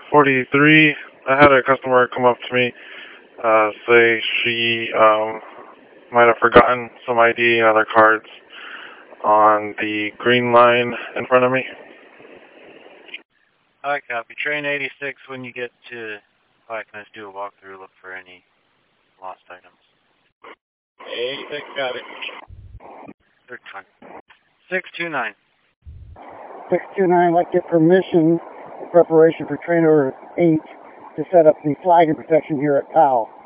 43. I had a customer come up to me, say she might have forgotten some ID and other cards on the green line in front of me. I copy. Train 86, when you get to Blackness, do a walkthrough, look for any lost items. 86, got it. Third time. 629. 629, I'd like to get permission, preparation for train order 8 to set up the flagging protection here at POW.